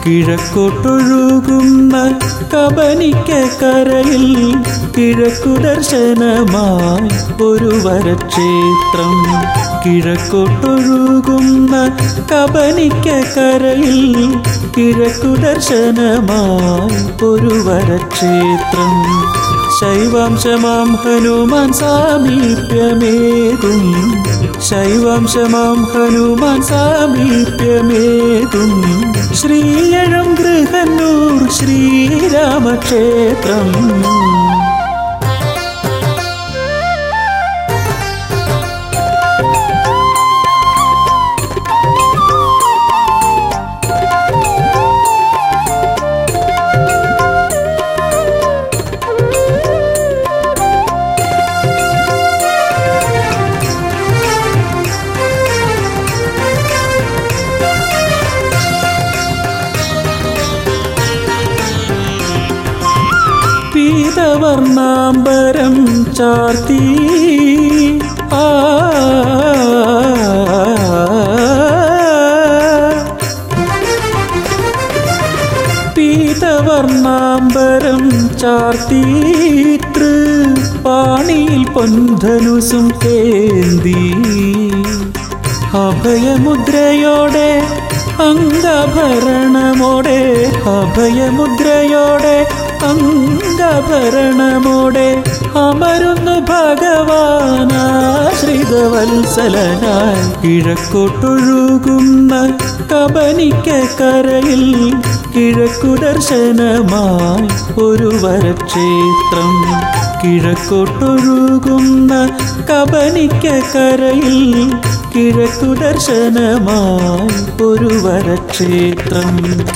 കിഴക്കോട്ടൊഴുകുന്ന കബനിക്കരയിൽ കിഴക്കു ദർശനമായി ഒരു വരക്ഷേത്രം. കിഴക്കോട്ടൊഴുകുന്ന കബനിക്കരയിൽ കിഴക്കു ദർശനമായി ഒരു വരക്ഷേത്രം. ശൈവാംശമാം ഹനുമാൻ സാമീപ്യമേകും, ശൈവാംശമാം ഹനുമാൻ സാമീപ്യമേകും ശ്രീയഴം ഗൃഹന്നൂർ ശ്രീരാമക്ഷേത്രം. പീതവർണ്ണാംബരം ചാർത്തി പീതവർണ്ണാംബരം ചാർത്തി പാണിയിൽ പൊൻധനുസും ഏന്തി അഭയമുദ്രയോടെ അംഗഭരണമോടെ, അഭയമുദ്രയോടെ അംഗഭരണമോടെ അമരുന്നു ഭഗവാനാശ്രിതവത്സലനായി. കിഴക്കോട്ടൊഴുകുന്ന കബനിക്കരയിൽ കിഴക്കു ദർശനമായി ഒരു വരക്ഷേത്രം. കിഴക്കോട്ടൊഴുകുന്ന കബനിക്കരയിൽ കിഴക്കു ദർശനമായി ഒരു വരക്ഷേത്രം.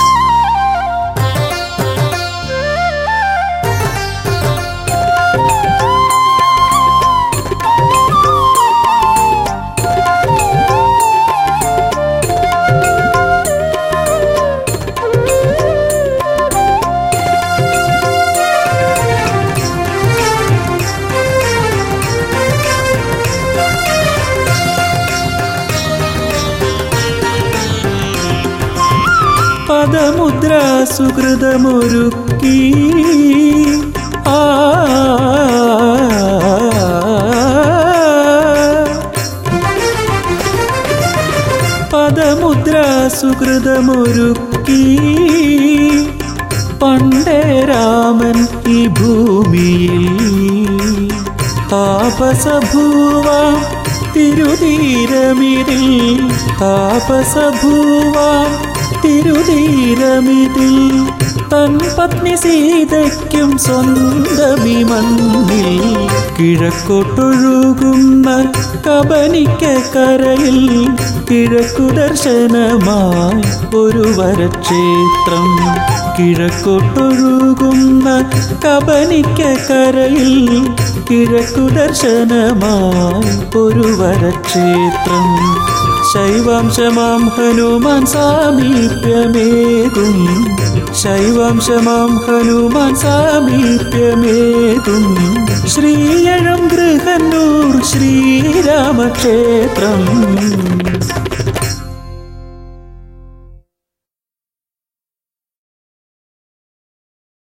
പദമുദ്ര സുകൃതമൊരുക്കി പദമുദ്ര സുകൃതമൊരുക്കി പണ്ടേ രാമൻ ഈ ഭൂമിയിൽ താപസഭൂവാം തിരുതീരമിതിൽ, താപസഭൂവാം തിരുതീരമിതിൽ തൻ പത്നി സീതയ്ക്കും സ്വന്തമി മണ്ണിൽ. കിഴക്കോട്ടൊഴുകുന്ന കബനിക്കരയിൽ കിഴക്കു ദർശനമായി ഒരു വരക്ഷേത്രം. കിഴക്കോട്ടൊഴുകുന്ന കബനിക്കരയിൽ കിഴക്കു ദർശനമായി ഒരു വരക്ഷേത്രം. ശൈവാംശമാം ഹനുമാൻ സാമീപ്യമേകും, ശൈവാംശമാം ഹനുമാൻ സാമീപ്യമേകും ശ്രീയഴം ഗൃഹന്നൂർ ശ്രീരാമക്ഷേത്രം.